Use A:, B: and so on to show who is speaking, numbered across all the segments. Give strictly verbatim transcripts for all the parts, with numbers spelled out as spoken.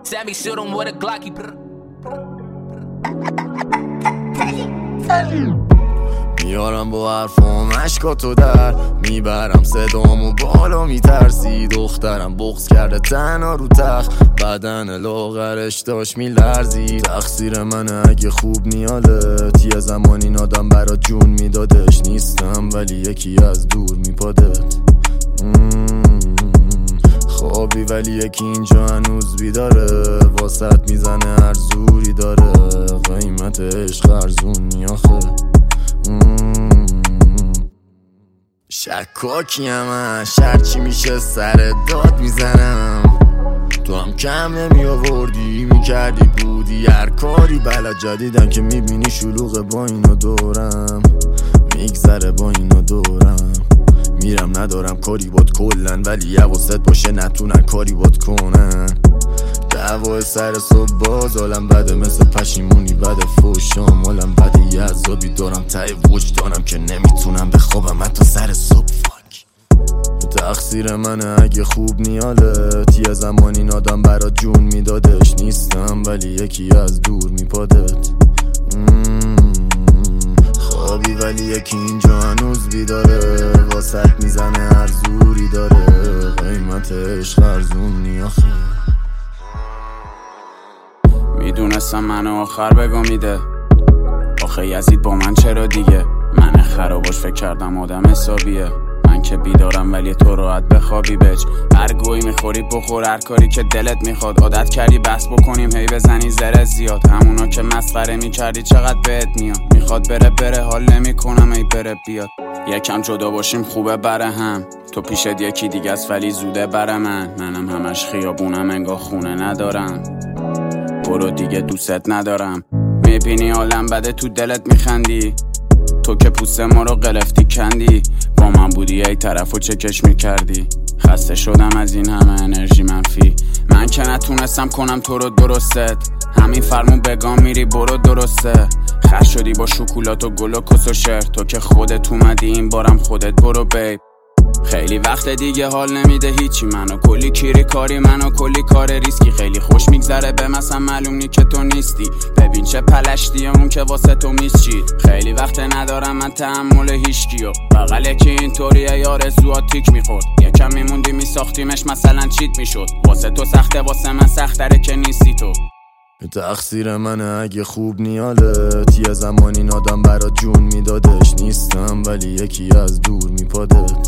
A: Sammy shoot him with a Glocky.
B: میارم با حرفام عشقاتو در میبرم صدامو بالا میترسی دخترم بغض کرده تنها رو تخت بدن لاغرش داشت میلرزی تقصیر منه اگه خوب نیالت یه زمانی این آدم برات جون میدادش نیستم ولی یکی از دور میپادت خوابی ولی یکی اینجا هنوز بیداره واسط میزنه هر زوری داره قیمت عشق ارزونی آخه شکاکیم اش هرچی میشه سر داد میزنم تو هم کم نمی آوردی میکردی بودی هر کاری بلد جدیدم که میبینی شلوغه با اینو دورم میگذره با اینو دورم میرم ندارم کاری باد کلن ولی حواست باشه نتونن کاری باد کنن دعوای سر صبح باز حالم بده مثل پشیمونی بده فوشام حالم بده یه عذابی دارم ته وجدانم که نمیتونم بخوابم حتی سر صبح فاک تقصیر منه اگه خوب نیالت یه زمان این آدم برات جون میدادش نیستم ولی یکی از دور میپادت خوابی ولی یکی اینجا هنوز بیداره واسط میزنه هر زوری داره قیمت عشق ارزونی آخه
C: میدونستم منو آخر بگا میده آخه یزید با من چرا دیگه من خراباش فکر کردم آدم حسابیه من که بیدارم ولی تو راحت بخوابی بچ هر گویی میخوری بخور هر کاری که دلت میخواد عادت کردی بس بکنیم هی بزنی زره زیاد همونا که مسخره میکردی چقدر بهت میاد میخواد بره بره حال نمیکنم ای بره بیاد یکم جدا باشیم خوبه بره هم تو پیشت یکی دیگه است ولی زوده بره من منم همش خیابونم انگار خونه ندارم برو دیگه دوست ندارم میبینی حالم بده تو دلت میخندی تو که پوست ما رو قلفتی کندی با من بودی ای طرفو چکش میکردی خسته شدم از این همه انرژی منفی من که نتونستم کنم تو رو درستت همین فرمون بگام میری برو درسته خش شدی با شکلات و گل و کس و شر تو که خودت اومدی این بارم خودت برو بیب خیلی وقت دیگه حال نمیده هیچی منو کلی کیری کاری منو کلی کار ریسکی خیلی خوش میگذره به مثلا معلوم نی که تو نیستی ببین چه پلشتیه اون که واسه تو میسچید خیلی وقت ندارم من تحمل هیچکیو بغل که اینطوریه یار زوات تیک میخورد یکم میموندی میساختیمش مثلا چیت میشد واسه تو سخته واسه من سختره که نیستی تو
B: تقصیر منه اگه خوب نیالت یه زمان این آدم برات جون میدادش نیستم ولی یکی از دور میپادت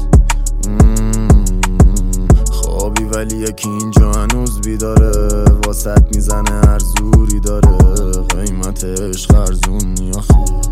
B: خوابی ولی یکی اینجا هنوز بیداره واسط میزنه هر زوری داره قیمت عشق ارزونی آخه